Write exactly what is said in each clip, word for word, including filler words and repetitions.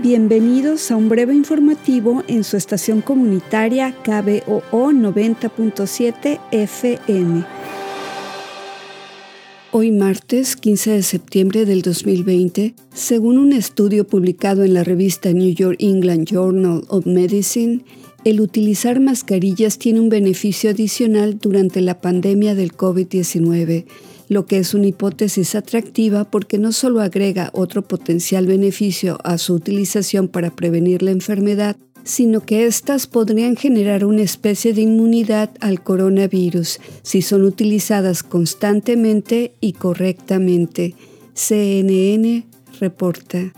Bienvenidos a un breve informativo en su estación comunitaria K B O O noventa punto siete F M. Hoy martes quince de septiembre del dos mil veinte, según un estudio publicado en la revista New York England Journal of Medicine, el utilizar mascarillas tiene un beneficio adicional durante la pandemia del COVID diecinueve, lo que es una hipótesis atractiva porque no solo agrega otro potencial beneficio a su utilización para prevenir la enfermedad, sino que éstas podrían generar una especie de inmunidad al coronavirus si son utilizadas constantemente y correctamente. C N N reporta.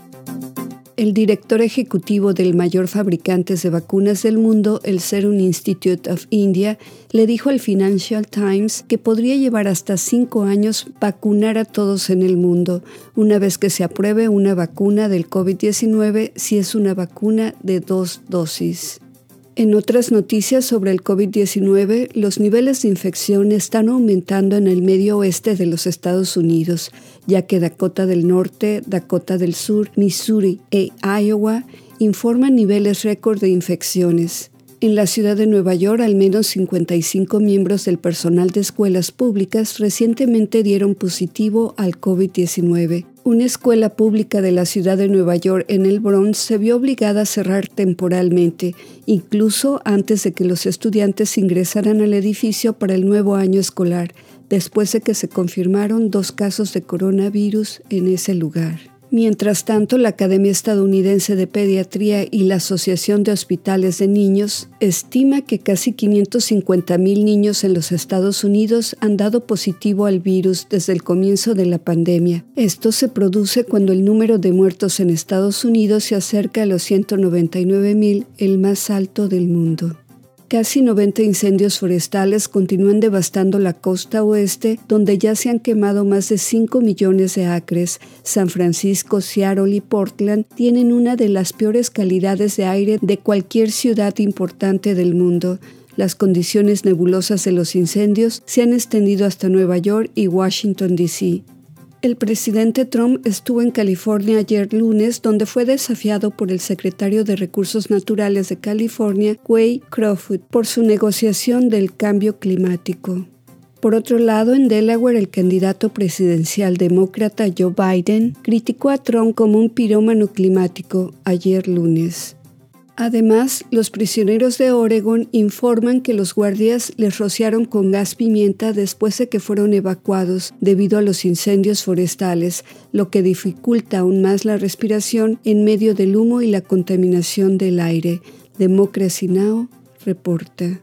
El director ejecutivo del mayor fabricante de vacunas del mundo, el Serum Institute of India, le dijo al Financial Times que podría llevar hasta cinco años vacunar a todos en el mundo, una vez que se apruebe una vacuna del COVID diecinueve si es una vacuna de dos dosis. En otras noticias sobre el COVID diecinueve, los niveles de infección están aumentando en el medio oeste de los Estados Unidos, ya que Dakota del Norte, Dakota del Sur, Missouri e Iowa informan niveles récord de infecciones. En la ciudad de Nueva York, al menos cincuenta y cinco miembros del personal de escuelas públicas recientemente dieron positivo al COVID diecinueve. Una escuela pública de la ciudad de Nueva York en el Bronx se vio obligada a cerrar temporalmente, incluso antes de que los estudiantes ingresaran al edificio para el nuevo año escolar, después de que se confirmaron dos casos de coronavirus en ese lugar. Mientras tanto, la Academia Estadounidense de Pediatría y la Asociación de Hospitales de Niños estima que casi quinientos cincuenta mil niños en los Estados Unidos han dado positivo al virus desde el comienzo de la pandemia. Esto se produce cuando el número de muertos en Estados Unidos se acerca a los ciento noventa y nueve mil, el más alto del mundo. Casi noventa incendios forestales continúan devastando la costa oeste, donde ya se han quemado más de cinco millones de acres. San Francisco, Seattle y Portland tienen una de las peores calidades de aire de cualquier ciudad importante del mundo. Las condiciones nebulosas de los incendios se han extendido hasta Nueva York y Washington D C El presidente Trump estuvo en California ayer lunes, donde fue desafiado por el secretario de Recursos Naturales de California, Guy Crawford, por su negociación del cambio climático. Por otro lado, en Delaware, el candidato presidencial demócrata Joe Biden criticó a Trump como un pirómano climático ayer lunes. Además, los prisioneros de Oregon informan que los guardias les rociaron con gas pimienta después de que fueron evacuados debido a los incendios forestales, lo que dificulta aún más la respiración en medio del humo y la contaminación del aire. Democracy Now! Reporta.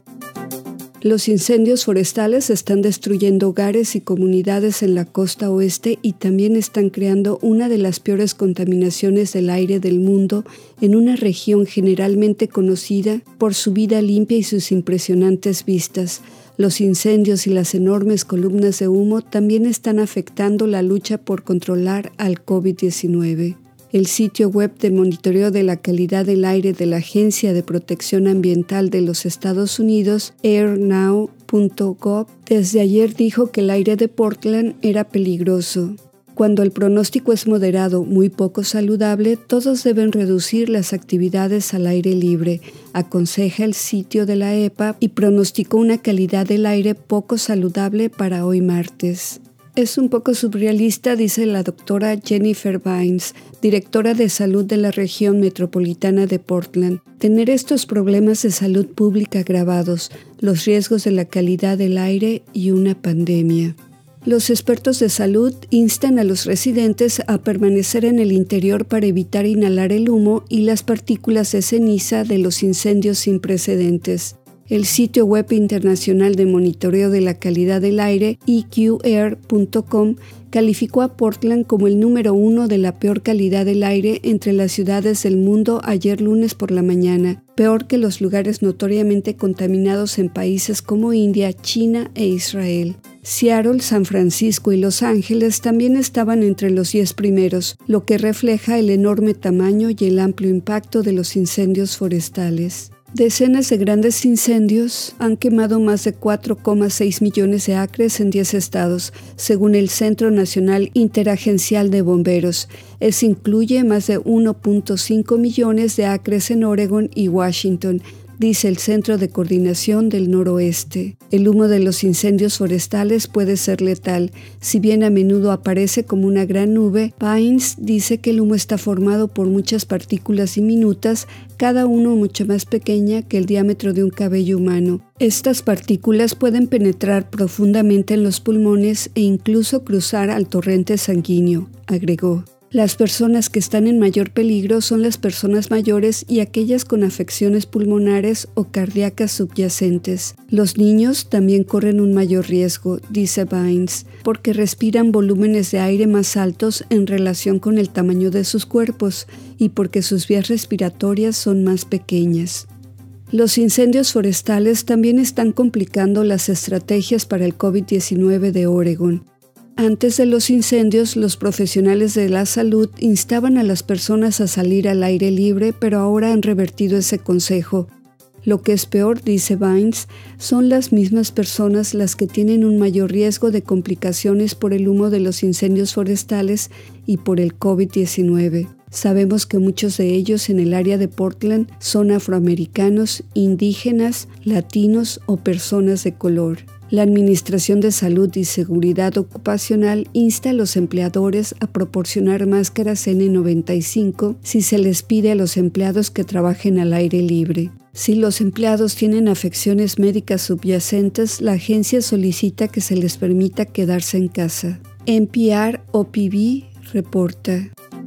Los incendios forestales están destruyendo hogares y comunidades en la costa oeste y también están creando una de las peores contaminaciones del aire del mundo en una región generalmente conocida por su vida limpia y sus impresionantes vistas. Los incendios y las enormes columnas de humo también están afectando la lucha por controlar al COVID diecinueve. El sitio web de monitoreo de la calidad del aire de la Agencia de Protección Ambiental de los Estados Unidos, air now punto gov, desde ayer dijo que el aire de Portland era peligroso. Cuando el pronóstico es moderado, muy poco saludable, todos deben reducir las actividades al aire libre, aconseja el sitio de la E P A y pronosticó una calidad del aire poco saludable para hoy martes. Es un poco surrealista, dice la doctora Jennifer Vines, directora de salud de la región metropolitana de Portland, tener estos problemas de salud pública agravados, los riesgos de la calidad del aire y una pandemia. Los expertos de salud instan a los residentes a permanecer en el interior para evitar inhalar el humo y las partículas de ceniza de los incendios sin precedentes. El sitio web internacional de monitoreo de la calidad del aire, E Q air punto com, calificó a Portland como el número uno de la peor calidad del aire entre las ciudades del mundo ayer lunes por la mañana, peor que los lugares notoriamente contaminados en países como India, China e Israel. Seattle, San Francisco y Los Ángeles también estaban entre los diez primeros, lo que refleja el enorme tamaño y el amplio impacto de los incendios forestales. Decenas de grandes incendios han quemado más de cuatro coma seis millones de acres en diez estados, según el Centro Nacional Interagencial de Bomberos. Eso incluye más de uno punto cinco millones de acres en Oregon y Washington, dice el Centro de Coordinación del Noroeste. El humo de los incendios forestales puede ser letal. Si bien a menudo aparece como una gran nube, Pines dice que el humo está formado por muchas partículas diminutas, cada uno mucho más pequeña que el diámetro de un cabello humano. Estas partículas pueden penetrar profundamente en los pulmones e incluso cruzar al torrente sanguíneo, agregó. Las personas que están en mayor peligro son las personas mayores y aquellas con afecciones pulmonares o cardíacas subyacentes. Los niños también corren un mayor riesgo, dice Vines, porque respiran volúmenes de aire más altos en relación con el tamaño de sus cuerpos y porque sus vías respiratorias son más pequeñas. Los incendios forestales también están complicando las estrategias para el COVID diecinueve de Oregon. Antes de los incendios, los profesionales de la salud instaban a las personas a salir al aire libre, pero ahora han revertido ese consejo. Lo que es peor, dice Vines, son las mismas personas las que tienen un mayor riesgo de complicaciones por el humo de los incendios forestales y por el COVID diecinueve. Sabemos que muchos de ellos en el área de Portland son afroamericanos, indígenas, latinos o personas de color. La Administración de Salud y Seguridad Ocupacional insta a los empleadores a proporcionar máscaras ene noventa y cinco si se les pide a los empleados que trabajen al aire libre. Si los empleados tienen afecciones médicas subyacentes, la agencia solicita que se les permita quedarse en casa. N P R O P B reporta.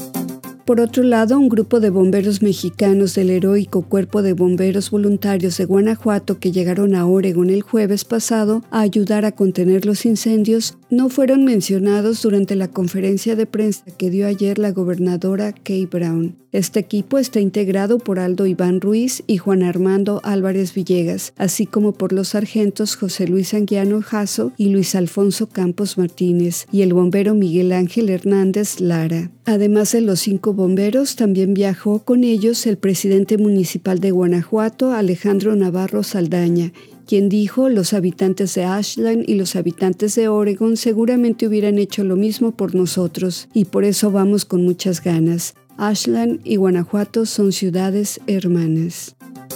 Por otro lado, un grupo de bomberos mexicanos del heroico Cuerpo de Bomberos Voluntarios de Guanajuato que llegaron a Oregon el jueves pasado a ayudar a contener los incendios no fueron mencionados durante la conferencia de prensa que dio ayer la gobernadora Kay Brown. Este equipo está integrado por Aldo Iván Ruiz y Juan Armando Álvarez Villegas, así como por los sargentos José Luis Anguiano Jasso y Luis Alfonso Campos Martínez y el bombero Miguel Ángel Hernández Lara. Además de los cinco bomberos, también viajó con ellos el presidente municipal de Guanajuato, Alejandro Navarro Saldaña, quien dijo: los habitantes de Ashland y los habitantes de Oregon seguramente hubieran hecho lo mismo por nosotros, y por eso vamos con muchas ganas. Ashland y Guanajuato son ciudades hermanas.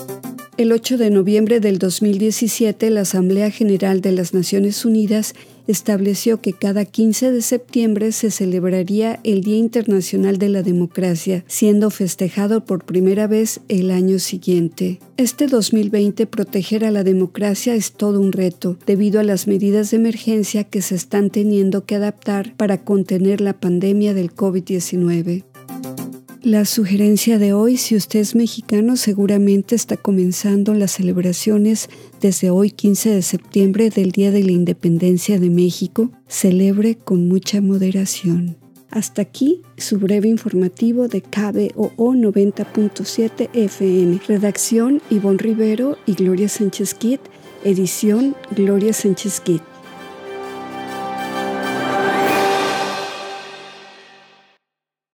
El ocho de noviembre del dos mil diecisiete, la Asamblea General de las Naciones Unidas estableció que cada quince de septiembre se celebraría el Día Internacional de la Democracia, siendo festejado por primera vez el año siguiente. Este dos mil veinte, proteger a la democracia es todo un reto, debido a las medidas de emergencia que se están teniendo que adaptar para contener la pandemia del COVID diecinueve. La sugerencia de hoy: si usted es mexicano, seguramente está comenzando las celebraciones desde hoy, quince de septiembre, del Día de la Independencia de México. Celebre con mucha moderación. Hasta aquí su breve informativo de K B O O noventa punto siete F M. Redacción: Ivonne Rivero y Gloria Sánchez Kidd. Edición: Gloria Sánchez Kidd.